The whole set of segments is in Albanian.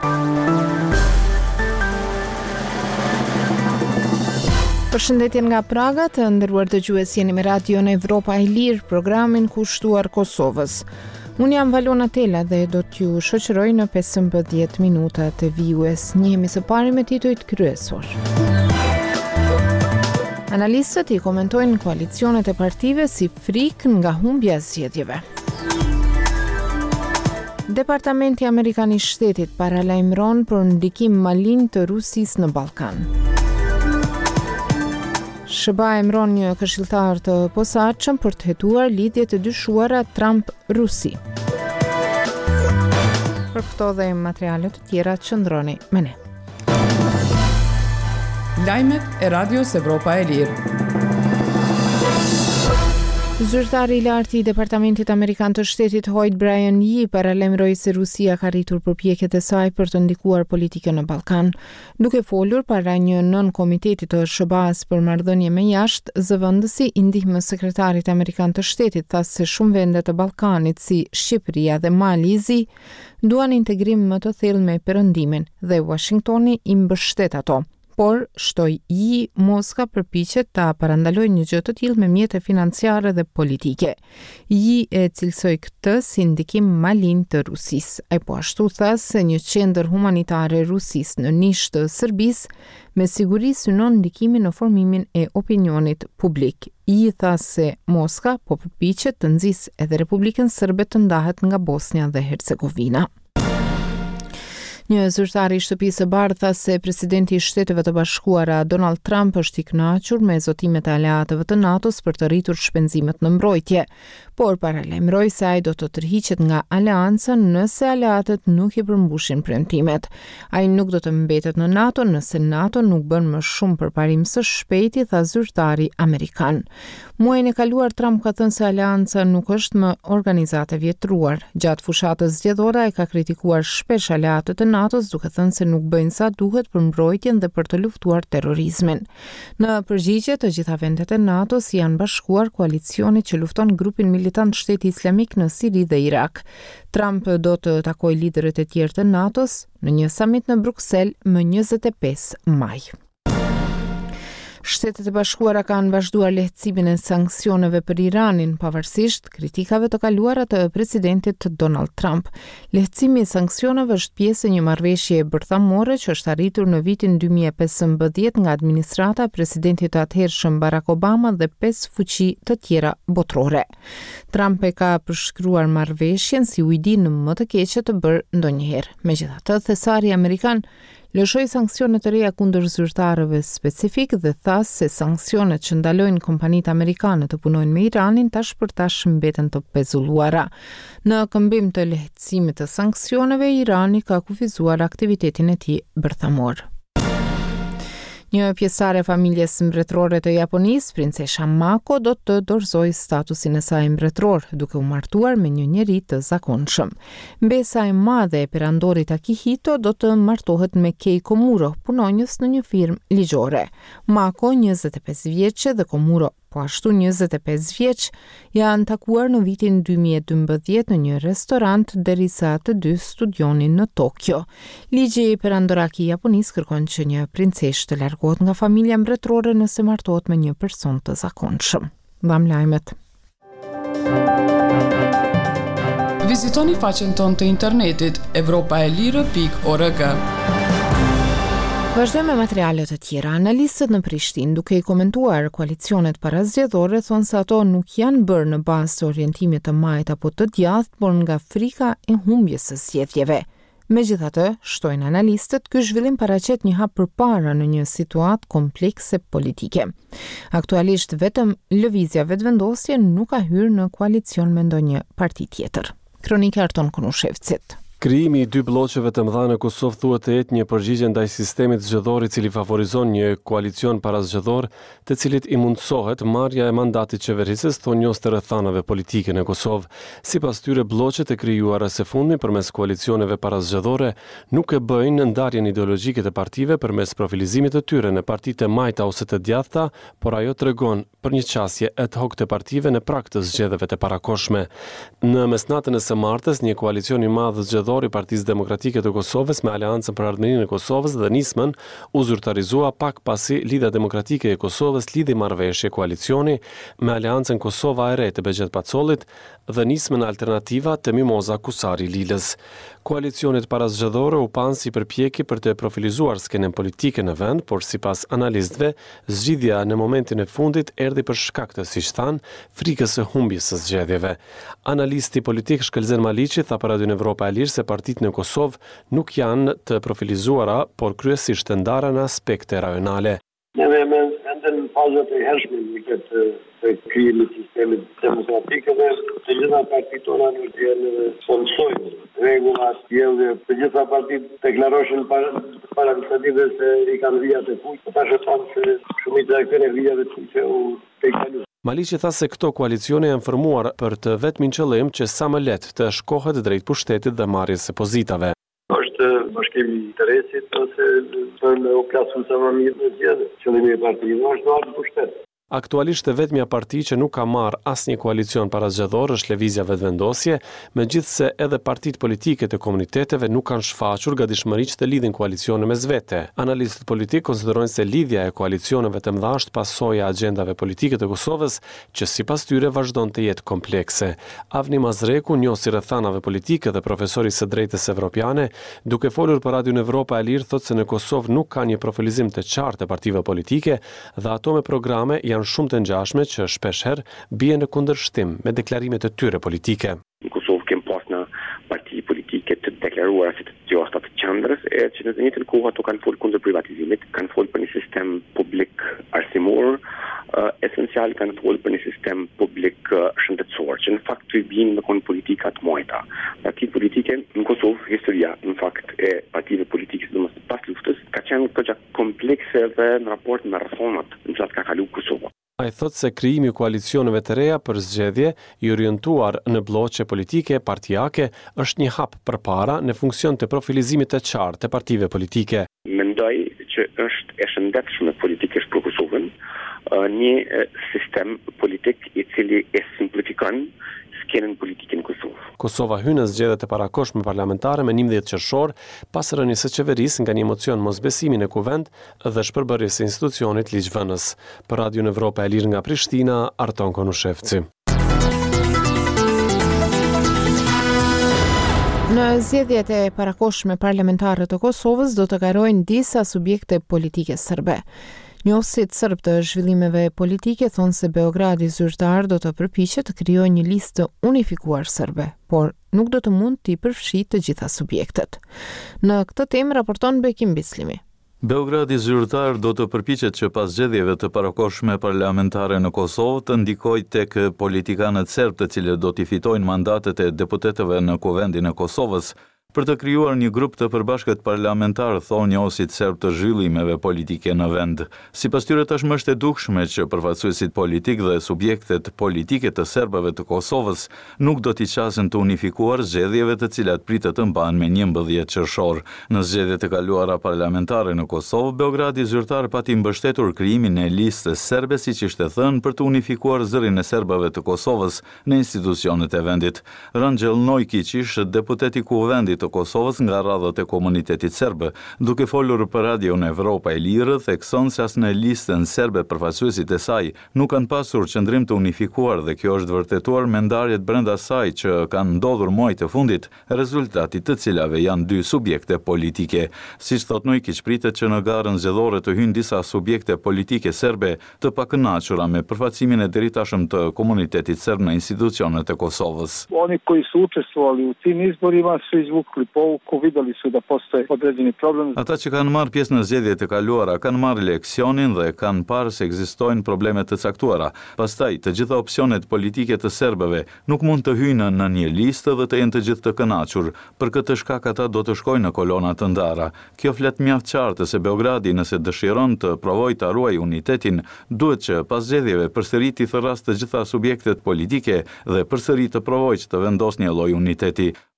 Përshëndetje nga Praga, të nderuar dëgjues, jeni me Radio në Evropa e Lirë, programin kushtuar Kosovës. Unë jam Valona Tela dhe do t'ju shoqëroj në 15 minuta të vijues. Njihemi së pari me titujt kryesor. Analistët i komentojnë koalicionet e partive si frikë nga humbja e zgjedhjeve. Departamenti Amerikan i Shtetit paralajmëron për ndikim malin të Rusisë në Ballkan. SBA emëron një këshilltar të posaçëm për të hetuar lidhje të dyshuara Trump-Rusi. Për këto dhe materiale të tjera qëndroni me ne. Lajmet e Radios Evropa e Lirë. Zyrtari i lartë i Departamentit Amerikan të Shtetit Hoyt Bryan Yee paralajmëroi se Rusia ka rritur përpjekjet e saj për të ndikuar politikën në Ballkan. Duke folur para një nën-komiteti të SBA-s për marrëdhënie me jashtë, zëvendësi i ndihmës sekretarit amerikan të Shtetit tha se shumë vende të Ballkanit si Shqipëria dhe Malizi duan integrim më të thellë me Perëndimin dhe Washingtoni i mbështet ato. Por, shtoi Yee, Moska përpiqet ta parandalojë një gjë të tillë me mjete financiare dhe politike. Yee e cilsoi këtë si ndikim malin të Rusisë. Ai po ashtu tha se një qendër humanitare Rusisë në nishtë të Serbisë me siguri synon ndikimin në formimin e opinionit publik. Yee tha se Moska po përpiqet të nxjisë edhe Republikën Serbe të ndahet nga Bosnia dhe Hercegovina. Një zyrtar i Shtëpisë së Bardhë tha se presidenti i Shteteve të Bashkuara Donald Trump është i kënaqur me zotimet e aleatëve të NATO-s për të rritur shpenzimet në mbrojtje, por paralajmëroi se ai do të tërhiqet nga aleanca nëse aleatët nuk i përmbushin premtimet. Ai nuk do të mbetet në NATO nëse NATO nuk bën më shumë për parim së shpejti, tha zyrtari amerikan. Muajin e kaluar Trump ka thënë se aleanca nuk është më organizatë e vjetruar. Gjatë fushatës zgjedhore ai ka kritikuar shpesh aleatët e NATO-s, duke thënë se nuk bëjnë sa duhet për mbrojtjen dhe për të luftuar terrorizmin. Në përgjigje, të gjitha vendet e NATO-s janë bashkuar koalicionit që lufton grupin militant Shteti Islamik në Siri dhe Irak. Trump do të takojë liderët e tjerë të NATO-s në një samit në Bruksel më 25 maj. Shtetet e Bashkuara kanë vazhduar lehtësimin e sanksioneve për Iranin, pavarësisht kritikave të kaluara të presidentit Donald Trump. Lehtësimi i sanksioneve është pjesë e një marrëveshje bërthamore që është arritur në vitin 2015 nga administrata e presidentit të atëhershëm Barack Obama dhe 5 fuqi të tjera botërore. Trump e ka përshkruar marrëveshjen si ujdi në më të keqe të bërë ndonjëherë. Megjithatë, thesari amerikan lëshoi sanksione të reja kundër zyrtarëve specifik dhe tha se sanksionet që ndalojnë kompanitë amerikane të punojnë me Iranin tash mbeten të pezulluara. Në këmbim të lehtësimit të sanksioneve, Irani ka kufizuar aktivitetin e tij bërthamor. Një pjesëtare e familjes mbretërore të Japonisë, princesha Mako, do të dorëzojë statusin e saj mbretëror, duke u martuar me një njerëz të zakonshëm. Mbesa e madhe e perandorit Akihito do të martohet me Kei Komuro, punonjës në një firmë ligjore. Mako, 25 vjeçe, dhe Komuro, po ashtu 25 vjeç, janë takuar në vitin 2012 në një restorant derisa të dy studionin në Tokyo. Ligji perandorak i Japonisë kërkon që një princeshë të largohet nga familja mbretërore nëse martohet me një person të zakonshëm. Mbam lajmet. Vizitoni faqen tonë të internetit evropaelire.org. Vazhdojmë me materiale të tjera. Analistët në Prishtinë, duke i komentuar koalicionet parazgjedhore, thonë se ato nuk janë bërë në bazë të orientimit të majt apo të djathtë, por nga frika e humbjes së zgjedhjeve. Megjithatë, shtojnë analistët, ky zhvillim paraqet një hap përpara në një situatë komplekse politike. Aktualisht vetëm Lëvizja Vetëvendosje nuk ka hyrë në koalicion me ndonjë parti tjetër. Kronika Arton Konushevcit. Krijimi i dy bloqeve të mëdha në Kosovë thuhet të jetë një përgjigje ndaj sistemit zgjedhor i cili favorizon një koalicion parazgjedhor, të cilit i mundsohet marrja e mandatit qeverisës, thonë njohës të rrethanave politike në Kosovë. Sipas tyre, bloqet e krijuara së fundmi përmes koalicioneve parazgjedhore nuk e bëjnë ndarjen ideologjike të partive përmes profilizimit të tyre në partitë e majta ose të djathta, por ajo tregon për një qasje ad hoc të partive në prag të zgjedhjeve të parakohshme. Në mesnatën e së martës, një koalicion i madh zgjedhor zgjedhor i Partisë Demokratike të Kosovës me Aleancën për Ardhmërinë e Kosovës dhe nismën u zyrtarizua pak pasi Lidha Demokratike e Kosovës lidhi marrëveshje koalicioni me Aleancën Kosova e Re të Begjet Pacollit dhe nismën Alternativa të Mimoza Kusari Lilës. Koalicionet parazgjedhore u panë si përpjekje për të profilizuar skenën politike në vend, por sipas analistëve, zgjidhja në momentin e fundit erdhi për shkak të, siç thanë, frikës së humbjes së zgjedhjeve. Analisti politik Shkelzen Maliqi tha për Radio Evropa e Lirë se partitë në Kosovë nuk janë të profilizuara, por kryesisht të ndara në aspekte rajonale. Neve ende në fazat e hershme në këtë krijimit të sistemit demokratik dhe të gjitha partitë tona nuk janë folsojnë rregullat, sjellje, të gjitha partitë deklaroshin para legislative se i kanë vijat e fuqi, po tash thonë se shumica e këtyre vijave të fuqi u tejkalu. Maliqi tha se këto koalicione janë formuar për të vetmin qëllim që sa më lehtë të shkohet drejt pushtetit dhe marrjes së pozitave. Është bashkimi i interesit ose për me u plasu sa më mirë në zgjedhje. Qëllimi i partisë është të ardhë pushtet. Aktualisht e vetmja parti që nuk ka marrë asnjë koalicion parazgjedhor është Lëvizja Vetëvendosje, megjithse edhe partitë politike të komuniteteve nuk kanë shfaqur gatishmëri të lidhin koalicione mes vete. Analistët politik konsiderojnë se lidhja e koalicioneve të mëdha është pasojë e agjendave politike të Kosovës, që sipas tyre vazhdon të jetë komplekse. Avni Mazreku, njohësi rrethanave politike dhe profesori së drejtës evropiane, duke folur për Radio Evropa e Lirë, thotë se në Kosovë nuk ka një profilizim të qartë të partive politike dhe ato me programe janë shumë të ngjashme që shpeshherë bie në kundërshtim me deklarimet e tyre politike. Në Kosovë kemi pas në parti politike të deklaruara si të gjashta të qendrës, që në të njëjtën kohë ato kanë folur kundër privatizimit, kanë folur për një sistem publik arsimor, esencial kanë folur për një sistem publik shëndetësor, që në fakt të bien me kon politika të mojta. Partitë politike në Kosovë, historia në fakt e partive politike domos pas luftës, ka qenë këto komplekse dhe në raport me rrethonat në cilat ka kaluar Kosova. Ai thotë se krijimi i koalicioneve të reja për zgjedhje i orientuar në bloqe politike partijake është një hap përpara në funksion të profilizimit të qartë të partive politike. Mendoj që është e shëndetshme politikisht për Kosovën një sistem politik i cili e simplifikon skenën politike në Kosovë. Kosova hyn në zgjedhjet e parakohshme parlamentare me 11 qershor pas rënies së qeverisë nga një mocion mosbesimi në kuvend dhe shpërbërjes së institucionit ligjvënës. Për Radio Evropa e Lirë nga Prishtina, Arton Konushevci. Në zgjedhjet e parakohshme parlamentare të Kosovës do të garojnë disa subjekte politike serbe. Njohësit serb të zhvillimeve politike thonë se Beogradi zyrtar do të përpiqet të krijojë një listë unifikuar serbe, por nuk do të mund t'i përfshijë të gjitha subjektet. Në këtë temë raporton Bekim Bislimi. Beogradi zyrtar do të përpiqet që pas zgjedhjeve të parakohshme parlamentare në Kosovë të ndikojë tek politikanët serb të cilët do t'i fitojnë mandatet e deputetëve në Kuvendin e Kosovës, për të krijuar një grup të përbashkët parlamentar, thonë njohësit serb të zhvillimeve politike në vend. Sipas tyre tashmë është e dukshme që përfaqësuesit politik dhe subjektet politike të serbëve të Kosovës nuk do t'i qasen të unifikuar zgjedhjeve të cilat pritet të mbahen me 11 qershor. Në zgjedhjet e kaluara parlamentare në Kosovë, Beogradi zyrtar pati mbështetur krijimin e listës serbe, siç ishte thënë, për të unifikuar zërin e serbëve të Kosovës në institucionet e vendit. Rangjel Nojkić, deputet i Kuvendit të Kosovës nga radhët e komunitetit serbe, duke folur për Radio Evropa e Lirë, thekson se as në listën serbe përfaqësuesit e saj nuk kanë pasur qëndrim të unifikuar dhe kjo është vërtetuar me ndarjet brenda saj që kanë ndodhur muajt e fundit, rezultati të cilave janë dy subjekte politike. Siç thot Nojkić, pritet që në garën zgjedhore të hyjnë disa subjekte politike serbe të pakënaqura me përfaqësimin e deritashëm të komunitetit serb në institucionet e Kosovës. Oni koji su učestvovali u tim izborima su izvukli pouku, videli su da postoje određeni problem. Ata që kanë marrë pjesë në zgjedhjet e kaluara kanë marrë leksionin dhe kanë parë se ekzistojnë probleme të caktuara. Pastaj, të gjitha opsionet politike të serbëve nuk mund të hyjnë në një listë dhe të jenë të gjithë të kënaqur. Për këtë shkak ata do të shkojnë në kolona të ndara. Kjo flet mjaft qartë se Beogradi, nëse dëshiron të provojë ta ruajë unitetin, duhet që pas zgjedhjeve përsëri të thërras të gjitha subjektet politike dhe përsëri të provojë të vendosë një lloj uniteti.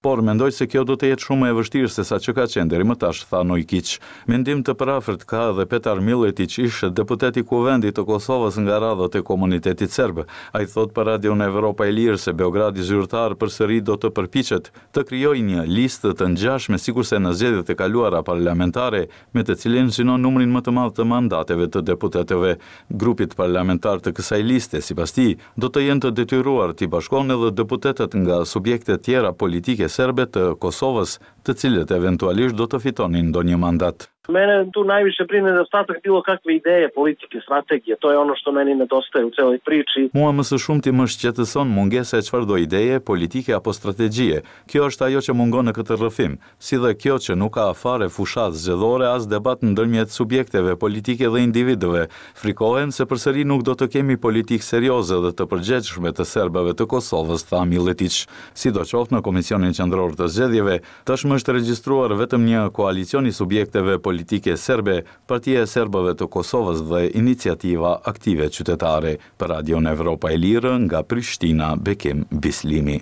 por mendoj se kjo do të jetë shumë e vështirë se sa që ka qenë deri më tash, tha Nojkic. Mendim të parafërt ka edhe Petar Miletić, ish deputet i Kuvendit të Kosovës nga radhët e komunitetit serb. Ai thot për Radion Evropa e Lirë se Beogradi zyrtar përsëri do të përpiqet të krijojë një listë të ngjashme sikurse në zgjedhjet e kaluara parlamentare, me të cilin synon numrin më të madh të mandateve të deputetëve. Grupit parlamentar të kësaj liste, sipas tij, do të jenë të detyruar të bashkohen edhe deputetët nga subjekte tjera politike serbe të Kosovës, të cilët eventualisht do të fitonin ndonjë mandat. Mene tu najviše brine nedostatak bilo kakve ideje, politike, strategije. To je ono što meni nedostaje u celoj priči. Mua më së shumti më shqetëson mungesa e çfarëdo ideje, politike apo strategjie. Kjo është ajo që mungon në këtë rrëfim, si dhe kjo që nuk ka afare fushat zgjedhore as debat ndërmjet subjekteve politike dhe individëve. Frikohem se përsëri nuk do të kemi politikë serioze dhe të përgjegjshme të serbëve të Kosovës, tha Miletić. Sidoqoftë në Komisionin Qendror të Zgjedhjeve, tashmë është regjistruar vetëm një koalicion i subjekteve politike serbe, Partia e Serbëve të Kosovës dhe Iniciativa Aktive Qytetare. Për Radion Evropa e Lirë, nga Prishtina, Bekim Bislimi.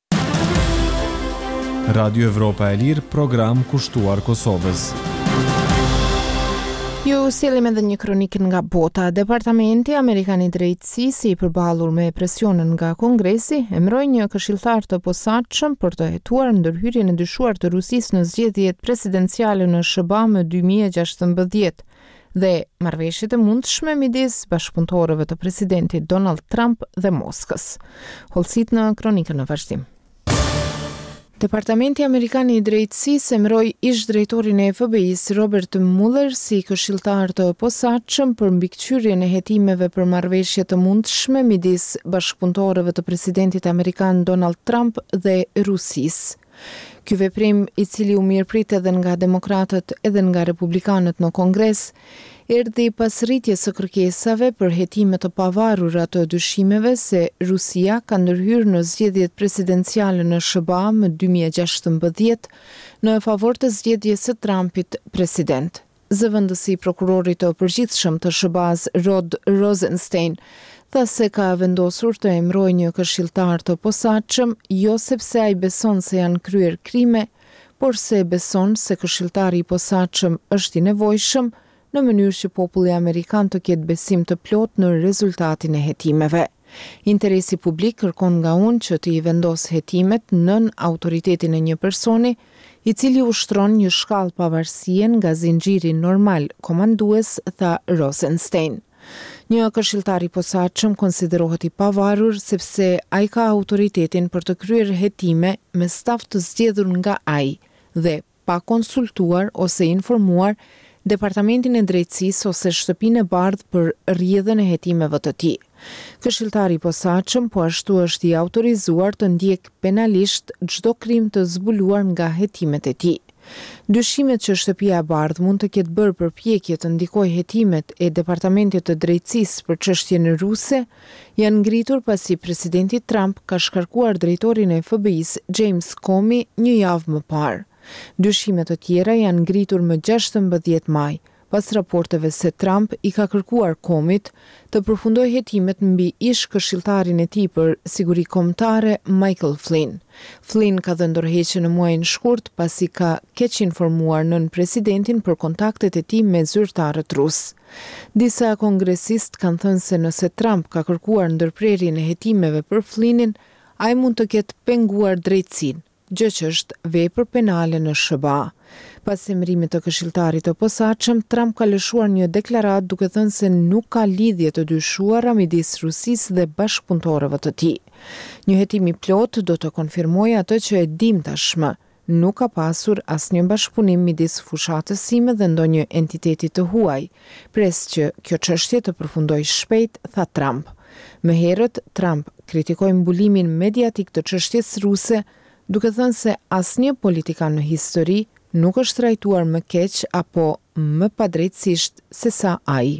Radio Evropa e Lirë, program kushtuar Kosovës. Ju sillim edhe një kronikë nga bota. Departamenti Amerikan i Drejtësisë, i përballur me presionin nga Kongresi, emëroi një këshilltar të posaçëm për të hetuar ndërhyrjen e dyshuar të Rusisë në zgjedhjet presidenciale në SBA më 2016 dhe marrëveshjet e mundshme midis bashkëpunëtorëve të presidentit Donald Trump dhe Moskës. Holsit në kronikën në vazhdim. Departamenti Amerikan i Drejtësisë emëroi ish drejtorin e FBI-s Robert Mueller si këshilltar të posaçëm për mbikëqyrjen e hetimeve për marrëveshje të mundshme midis bashkëpunëtorëve të presidentit amerikan Donald Trump dhe Rusisë. Ky veprim, i cili u mirëprit edhe nga demokratët edhe nga republikanët në Kongres, erdhi pas rritjes së kërkesave për hetime të pavarura të dyshimeve se Rusia ka ndërhyrë në zgjedhjet presidenciale në SBA më 2016 në favor të zgjedhjes së Trumpit president. Zëvendësi i prokurorit të përgjithshëm të SBA-s Rod Rosenstein tha se ka vendosur të emërojë një këshilltar të posaçëm jo sepse ai beson se janë kryer krime, por se beson se këshilltari i posaçëm është i nevojshëm në mënyrë që populli amerikan të ketë besim të plot në rezultatin e hetimeve. Interesi publik kërkon nga unë që të i vendos hetimet nën autoritetin e një personi, i cili ushtron një shkallë pavarësie nga zinxhiri normal komandues, tha Rosenstein. Një këshilltar i posaçëm konsiderohet i pavarur sepse ai ka autoritetin për të kryer hetime me staf të zgjedhur nga ai dhe pa konsultuar ose informuar Departamentin e Drejtësisë ose Shtëpinë e Bardhë për rrjedhën e hetimeve të tij. Këshilltari i posaçëm po ashtu është i autorizuar të ndjek penalisht çdo krim të zbuluar nga hetimet e tij. Dyshimet që Shtëpia e Bardhë mund të ketë bërë përpjekje të ndikojë hetimet e Departamentit të Drejtësisë për çështjen ruse janë ngritur pasi presidenti Trump ka shkarkuar drejtorin e FBI-s James Comey një javë më parë. Dyshimet të tjera janë ngritur më 16 maj, pas raporteve se Trump i ka kërkuar Comeyt të përfundojë hetimet mbi ish këshilltarin e tij për siguri kombëtare Michael Flynn. Flynn ka dhënë ndërheqje në muajin shkurt pasi ka keq informuar nën presidentin për kontaktet e tij me zyrtarët rus. Disa kongresist kanë thënë se nëse Trump ka kërkuar ndërprerjen e hetimeve për Flynnin, ai mund të ketë penguar drejtësinë, gjë që është vepër penale në SBA. Pas emërimit të këshilltarit të posaçëm, Trump ka lëshuar një deklaratë duke thënë se nuk ka lidhje të dyshuara midis Rusisë dhe bashkëpunëtorëve të tij. Një hetim i plot do të konfirmojë atë që e dim tashmë. Nuk ka pasur asnjë bashkëpunim midis fushatës sime dhe ndonjë entiteti të huaj. Pres që kjo çështje të përfundojë shpejt, tha Trump. Më herët, Trump kritikoi mbulimin mediatik të çështjes ruse, duke thënë se asnjë politikan në histori nuk është trajtuar më keq apo më padrejtësisht se sa ai.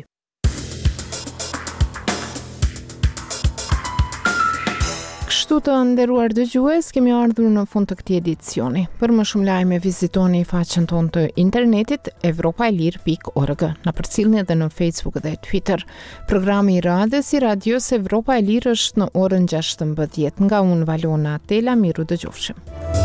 Kështu të nderuar dëgjues, kemi ardhur në fund të këtij edicioni. Për më shumë lajme vizitoni faqen tonë të internetit evropaelir.org. Na përcjellni edhe në Facebook dhe Twitter. Programi i radios i Radios Evropa e Lirë është në orën 16 nga unë Valona Tela, miru dëgjofshim.